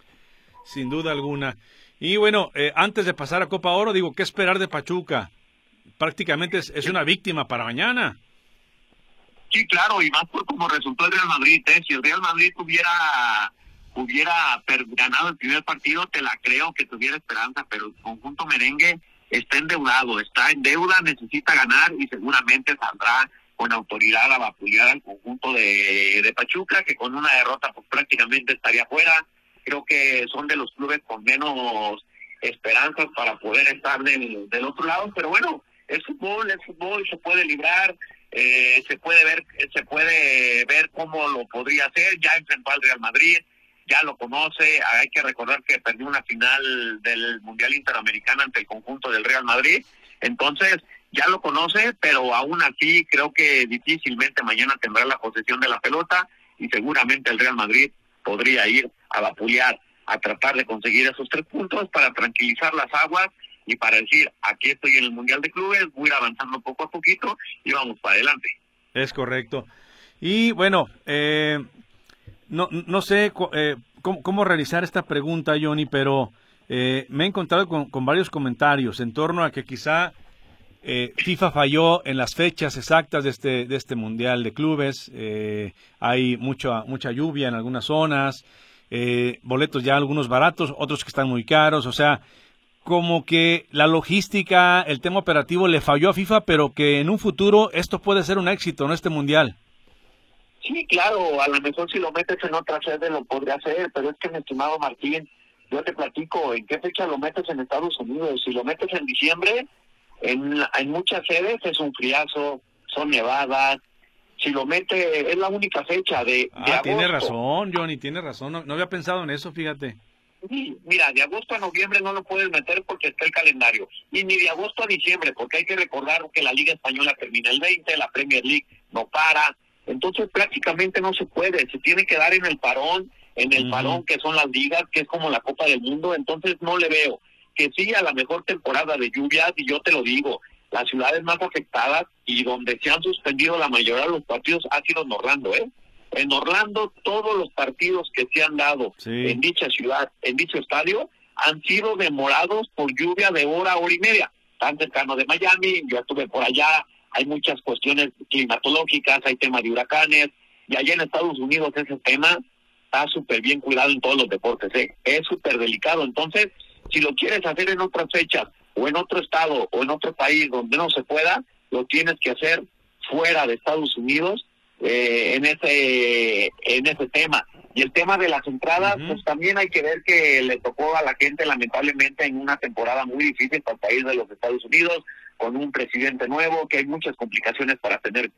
Sin duda alguna. Y bueno, eh, antes de pasar a Copa Oro, digo, ¿qué esperar de Pachuca? Prácticamente es, es una víctima para mañana. Sí, claro, y más por cómo resultó el Real Madrid, ¿eh? Si el Real Madrid hubiera hubiera per- ganado el primer partido, te la creo que tuviera esperanza, pero el conjunto merengue está endeudado, está en deuda, necesita ganar y seguramente saldrá con autoridad a vapulear al conjunto de, de Pachuca, que con una derrota pues prácticamente estaría fuera. Creo que son de los clubes con menos esperanzas para poder estar del, del otro lado, pero bueno, es fútbol, es fútbol, se puede librar, eh, se puede ver, se puede ver cómo lo podría hacer. Ya enfrentó al Real Madrid, ya lo conoce. Hay que recordar que perdió una final del Mundial Interamericano ante el conjunto del Real Madrid, entonces ya lo conoce, pero aún así creo que difícilmente mañana tendrá la posesión de la pelota y seguramente el Real Madrid podría ir a vapulear, a tratar de conseguir esos tres puntos para tranquilizar las aguas y para decir, aquí estoy en el Mundial de Clubes, voy a ir avanzando poco a poquito y vamos para adelante. Es correcto. Y bueno, eh, no, no sé eh, cómo, cómo realizar esta pregunta, Johnny, pero eh, me he encontrado con, con varios comentarios en torno a que quizá eh, FIFA falló en las fechas exactas de este, de este Mundial de Clubes. Eh, hay mucha, mucha lluvia en algunas zonas, eh, boletos ya algunos baratos, otros que están muy caros, o sea, como que la logística, el tema operativo le falló a FIFA, pero que en un futuro esto puede ser un éxito, ¿no? Este Mundial. Sí, claro, a lo mejor si lo metes en otra sede lo podría hacer, pero es que, mi estimado Martín, yo te platico, ¿en qué fecha lo metes en Estados Unidos? Si lo metes en diciembre, en, en muchas sedes es un friazo, son nevadas. Si lo mete, es la única fecha de, de Ah, agosto. tiene razón, Johnny, tiene razón, no, no había pensado en eso, fíjate. Sí, mira, de agosto a noviembre no lo puedes meter porque está el calendario. Y ni de agosto a diciembre, porque hay que recordar que la Liga Española termina el veinte, la Premier League no para. Entonces prácticamente no se puede, se tiene que dar en el parón, en el uh-huh. parón que son las ligas, que es como la Copa del Mundo. Entonces no le veo que sí a la mejor temporada de lluvias, y yo te lo digo, las ciudades más afectadas y donde se han suspendido la mayoría de los partidos ha sido en Orlando, ¿eh? En Orlando todos los partidos que se han dado sí. en dicha ciudad, en dicho estadio, han sido demorados por lluvia de hora, hora y media. Tan cercano de Miami, yo estuve por allá, hay muchas cuestiones climatológicas, hay temas de huracanes, y allá en Estados Unidos ese tema está súper bien cuidado en todos los deportes, ¿eh? Es súper delicado. Entonces, si lo quieres hacer en otras fechas, o en otro estado, o en otro país donde no se pueda, lo tienes que hacer fuera de Estados Unidos, eh, en ese en ese tema. Y el tema de las entradas, uh-huh. pues también hay que ver que le tocó a la gente, lamentablemente, en una temporada muy difícil para el país de los Estados Unidos, con un presidente nuevo, que hay muchas complicaciones para tener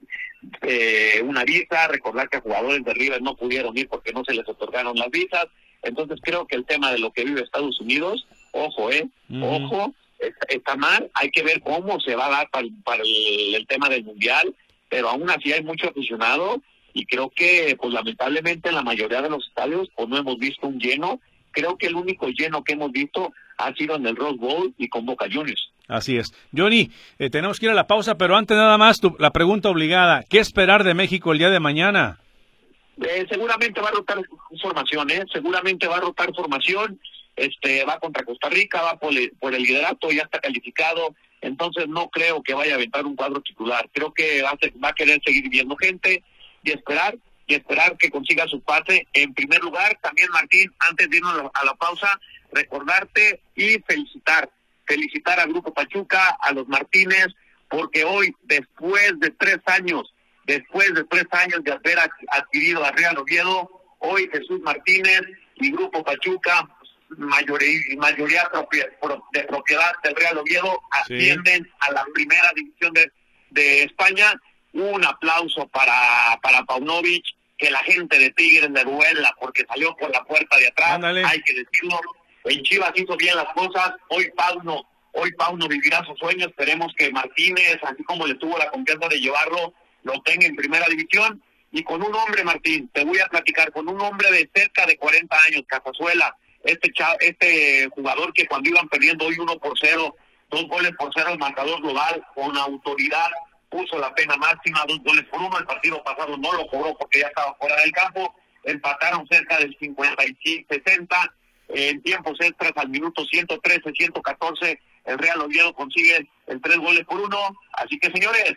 eh, una visa. Recordar que jugadores de River no pudieron ir porque no se les otorgaron las visas. Entonces creo que el tema de lo que vive Estados Unidos, ojo, eh, uh-huh. ojo, está, está mal. Hay que ver cómo se va a dar para, para el, el tema del Mundial, pero aún así hay mucho aficionado, y creo que, pues lamentablemente, en la mayoría de los estadios, pues no hemos visto un lleno. Creo que el único lleno que hemos visto ha sido en el Rose Bowl y con Boca Juniors. Así es. Johnny, eh, tenemos que ir a la pausa, pero antes nada más tu, la pregunta obligada. ¿Qué esperar de México el día de mañana? Eh, seguramente va a rotar formación, ¿eh? Seguramente va a rotar formación. Este, va contra Costa Rica, va por el, por el liderato, ya está calificado. Entonces no creo que vaya a aventar un cuadro titular. Creo que va a, ser, va a querer seguir viendo gente y esperar y esperar que consiga su pase. En primer lugar, también, Martín, antes de irnos a la, a la pausa, recordarte y felicitar, felicitar al Grupo Pachuca, a los Martínez, porque hoy, después de tres años, después de tres años de haber adquirido a Real Oviedo, hoy Jesús Martínez y Grupo Pachuca, mayoría, mayoría de propiedad del Real Oviedo, ascienden sí. a la primera división de, de España. Un aplauso para, para Paunovic, que la gente de Tigres de duela porque salió por la puerta de atrás. Ándale. Hay que decirlo, en Chivas hizo bien las cosas. Hoy Pauno, hoy Pauno vivirá su sueño. Esperemos que Martínez, así como le tuvo la confianza de llevarlo, lo tenga en primera división. Y con un hombre, Martín, te voy a platicar, con un hombre de cerca de cuarenta años, Casazuela, este chavo, este jugador que cuando iban perdiendo hoy uno por cero, dos goles por cero el marcador global, con autoridad, puso la pena máxima, dos goles por uno. El partido pasado no lo cobró porque ya estaba fuera del campo. Empataron cerca del cincuenta y cinco sesenta. En tiempos extras, al minuto ciento trece, ciento catorce, el Real Oviedo consigue el tres goles por uno. Así que, señores,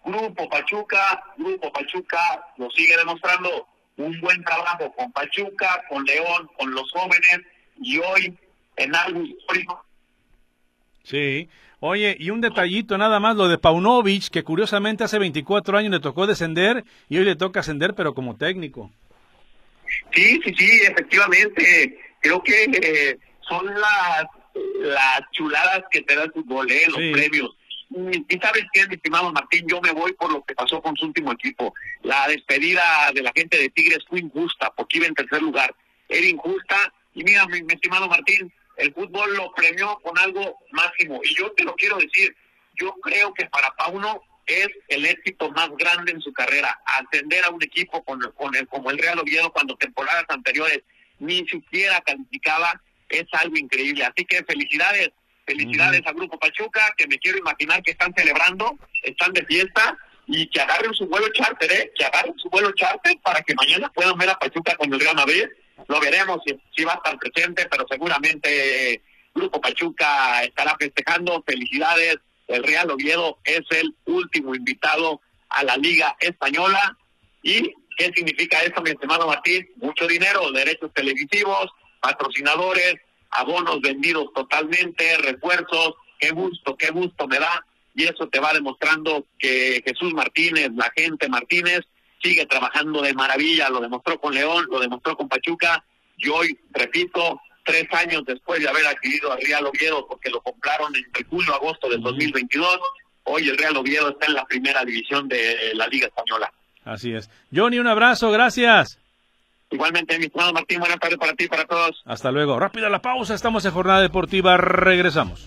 Grupo Pachuca, Grupo Pachuca lo sigue demostrando, un buen trabajo con Pachuca, con León, con los jóvenes, y hoy en algo histórico. Sí. Oye, y un detallito nada más, lo de Paunovic, que curiosamente hace veinticuatro años le tocó descender y hoy le toca ascender, pero como técnico. Sí, sí, sí, efectivamente. Creo que eh, son las, las chuladas que te da el fútbol, eh, los Sí. premios. Y, y sabes qué, mi estimado Martín, yo me voy por lo que pasó con su último equipo. La despedida de la gente de Tigres fue injusta, porque iba en tercer lugar. Era injusta, y mira, mi, mi estimado Martín, el fútbol lo premió con algo máximo. Y yo te lo quiero decir, yo creo que para Pauno es el éxito más grande en su carrera. Ascender a un equipo con, con el, como el Real Oviedo cuando temporadas anteriores ni siquiera calificaba, es algo increíble. Así que felicidades, felicidades uh-huh. a Grupo Pachuca, que me quiero imaginar que están celebrando, están de fiesta, y que agarren su vuelo charter, ¿eh? que agarren su vuelo charter para que mañana puedan ver a Pachuca con el Real Madrid. Lo veremos si, si va a estar presente, pero seguramente eh, Grupo Pachuca estará festejando. Felicidades, el Real Oviedo es el último invitado a la Liga Española. ¿Y qué significa esto, mi estimado Martín? Mucho dinero, derechos televisivos, patrocinadores, abonos vendidos totalmente, refuerzos. Qué gusto, qué gusto me da, y eso te va demostrando que Jesús Martínez, la gente Martínez, sigue trabajando de maravilla. Lo demostró con León, lo demostró con Pachuca, y hoy, repito, tres años después de haber adquirido al Real Oviedo, porque lo compraron entre julio y agosto del dos mil veintidós, hoy el Real Oviedo está en la primera división de la Liga Española. Así es. Johnny, un abrazo, gracias. Igualmente, mi estimado Martín, buenas tardes para ti y para todos. Hasta luego. Rápida la pausa, estamos en Jornada Deportiva, regresamos.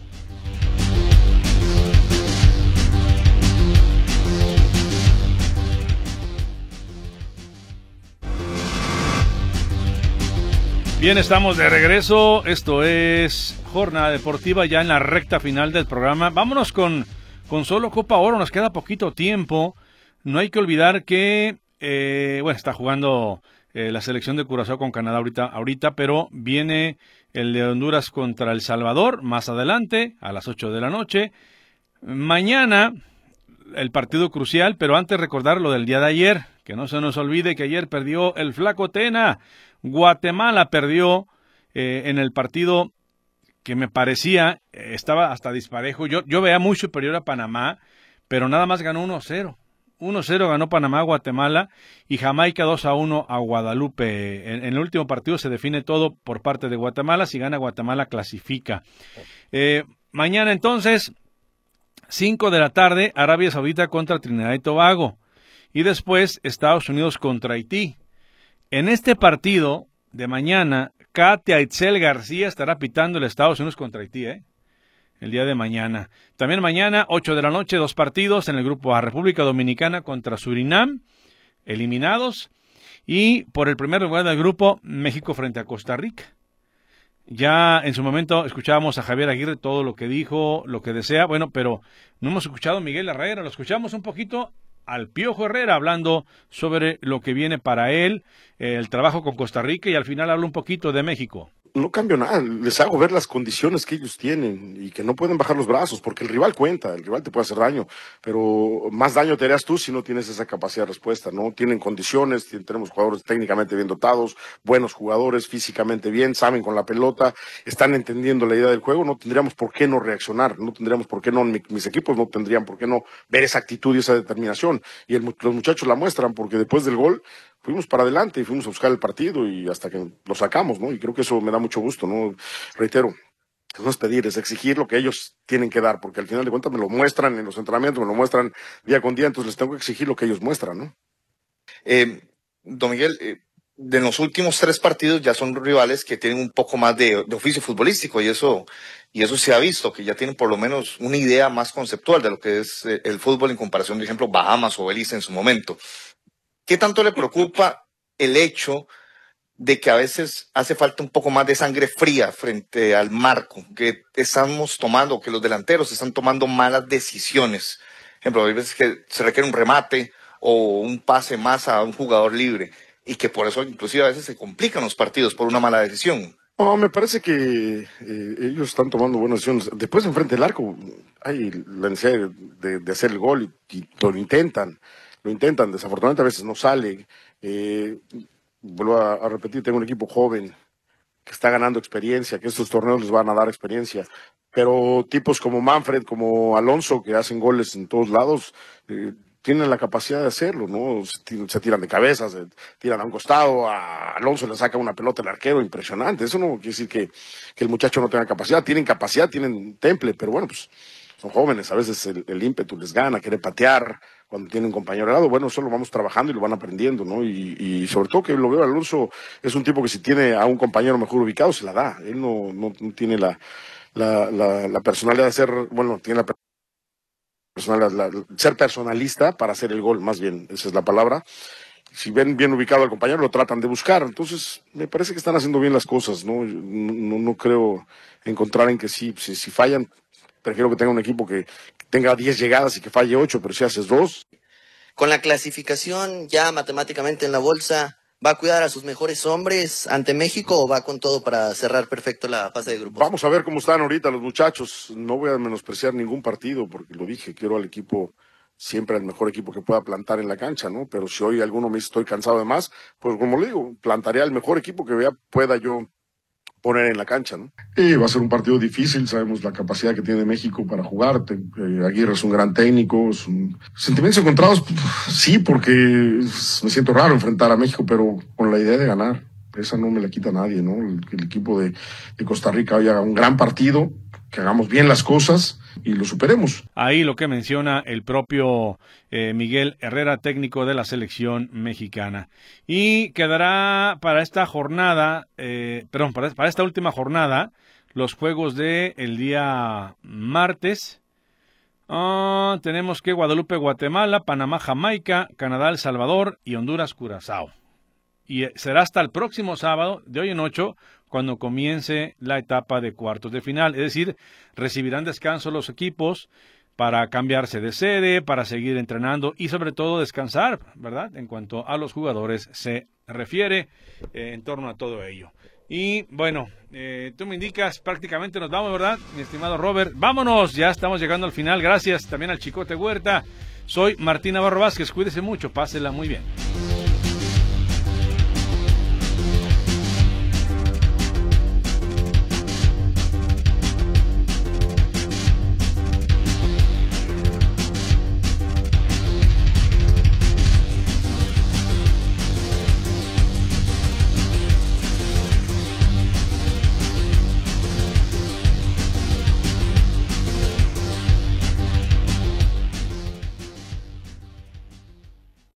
Bien, estamos de regreso. Esto es Jornada Deportiva, ya en la recta final del programa. Vámonos con, con solo Copa Oro, nos queda poquito tiempo. No hay que olvidar que, eh, bueno, está jugando eh, la selección de Curazao con Canadá ahorita, ahorita, pero viene el de Honduras contra El Salvador más adelante, a las ocho de la noche. Mañana, el partido crucial, pero antes recordar lo del día de ayer, que no se nos olvide que ayer perdió el Flaco Tena. Guatemala perdió eh, en el partido que me parecía, eh, estaba hasta disparejo. Yo, yo veía muy superior a Panamá, pero nada más ganó uno cero. uno cero ganó Panamá a Guatemala, y Jamaica dos a uno a Guadalupe. En, en el último partido se define todo por parte de Guatemala. Si gana Guatemala, clasifica. Eh, mañana entonces, cinco de la tarde, Arabia Saudita contra Trinidad y Tobago. Y después Estados Unidos contra Haití. En este partido de mañana, Katia Itzel García estará pitando el Estados Unidos contra Haití, ¿eh? El día de mañana. También mañana, ocho de la noche, dos partidos en el grupo A. República Dominicana contra Surinam, eliminados. Y por el primer lugar del grupo, México frente a Costa Rica. Ya en su momento escuchábamos a Javier Aguirre todo lo que dijo, lo que desea. Bueno, pero no hemos escuchado a Miguel Herrera, lo escuchamos un poquito al Piojo Herrera hablando sobre lo que viene para él, eh, el trabajo con Costa Rica, y al final habla un poquito de México. No cambio nada, les hago ver las condiciones que ellos tienen y que no pueden bajar los brazos, porque el rival cuenta, el rival te puede hacer daño, pero más daño te harías tú si no tienes esa capacidad de respuesta, ¿no? Tienen condiciones, tenemos jugadores técnicamente bien dotados, buenos jugadores, físicamente bien, saben con la pelota, están entendiendo la idea del juego, no tendríamos por qué no reaccionar, no tendríamos por qué no, mis equipos no tendrían por qué no ver esa actitud y esa determinación, y el, los muchachos la muestran, porque después del gol fuimos para adelante y fuimos a buscar el partido y hasta que lo sacamos, ¿no? Y creo que eso me da mucho gusto, ¿no? Reitero, no es pedir, es exigir lo que ellos tienen que dar, porque al final de cuentas me lo muestran en los entrenamientos, me lo muestran día con día, entonces les tengo que exigir lo que ellos muestran, ¿no? Eh, don Miguel, eh, de los últimos tres partidos ya son rivales que tienen un poco más de, de oficio futbolístico, y eso, y eso se ha visto, que ya tienen por lo menos una idea más conceptual de lo que es eh, el fútbol en comparación, por ejemplo, Bahamas o Belice en su momento. ¿Qué tanto le preocupa el hecho de que a veces hace falta un poco más de sangre fría frente al marco, que estamos tomando, que los delanteros están tomando malas decisiones? Por ejemplo, hay veces que se requiere un remate o un pase más a un jugador libre, y que por eso inclusive a veces se complican los partidos por una mala decisión. No, me parece que eh, ellos están tomando buenas decisiones. Después, enfrente del arco, hay la necesidad de, de hacer el gol y, y lo intentan. Lo intentan, desafortunadamente a veces no sale. Eh, vuelvo a, a repetir, tengo un equipo joven que está ganando experiencia, que estos torneos les van a dar experiencia. Pero tipos como Manfred, como Alonso, que hacen goles en todos lados, eh, tienen la capacidad de hacerlo, ¿no? Se, se tiran de cabeza, se tiran a un costado, a Alonso le saca una pelota al arquero, impresionante. Eso no quiere decir que, que el muchacho no tenga capacidad. Tienen capacidad, tienen temple, pero bueno, pues son jóvenes, a veces el, el ímpetu les gana, quiere patear cuando tienen un compañero al lado. Bueno, eso lo vamos trabajando y lo van aprendiendo, ¿no? Y, y sobre todo que lo veo, Alonso es un tipo que si tiene a un compañero mejor ubicado, se la da. Él no, no, no tiene la, la, la, la personalidad de ser, bueno, tiene la personalidad, la, ser personalista para hacer el gol, más bien, esa es la palabra. Si ven bien ubicado al compañero, lo tratan de buscar. Entonces, me parece que están haciendo bien las cosas, ¿no? No, no creo encontrar en que sí, si, si fallan, prefiero que tenga un equipo que tenga diez llegadas y que falle ocho, pero si haces dos. Con la clasificación ya matemáticamente en la bolsa, ¿va a cuidar a sus mejores hombres ante México o va con todo para cerrar perfecto la fase de grupos? Vamos a ver cómo están ahorita los muchachos. No voy a menospreciar ningún partido, porque lo dije, quiero al equipo, siempre el mejor equipo que pueda plantar en la cancha, ¿no? Pero si hoy alguno me dice estoy cansado de más, pues como le digo, plantaré al mejor equipo que vea, pueda yo poner en la cancha, ¿no? Y va a ser un partido difícil, sabemos la capacidad que tiene México para jugar. Eh, Aguirre es un gran técnico, es un... sentimientos encontrados, sí, porque me siento raro enfrentar a México, pero con la idea de ganar. Esa no me la quita nadie, ¿no? El, el equipo de, de Costa Rica hoy haga un gran partido, que hagamos bien las cosas y lo superemos. Ahí lo que menciona el propio eh, Miguel Herrera, técnico de la selección mexicana. Y quedará para esta jornada, eh, perdón, para, para esta última jornada, los juegos de el día martes. Uh, tenemos que Guadalupe, Guatemala, Panamá, Jamaica, Canadá, El Salvador y Honduras, Curazao. Y será hasta el próximo sábado, de hoy en ocho, cuando comience la etapa de cuartos de final. Es decir, recibirán descanso los equipos para cambiarse de sede, para seguir entrenando y sobre todo descansar, ¿verdad? En cuanto a los jugadores se refiere eh, en torno a todo ello. Y bueno, eh, tú me indicas, prácticamente nos vamos, ¿verdad? Mi estimado Robert, vámonos, ya estamos llegando al final. Gracias también al Chicote Huerta. Soy Martín Navarro Vázquez, cuídese mucho, pásela muy bien.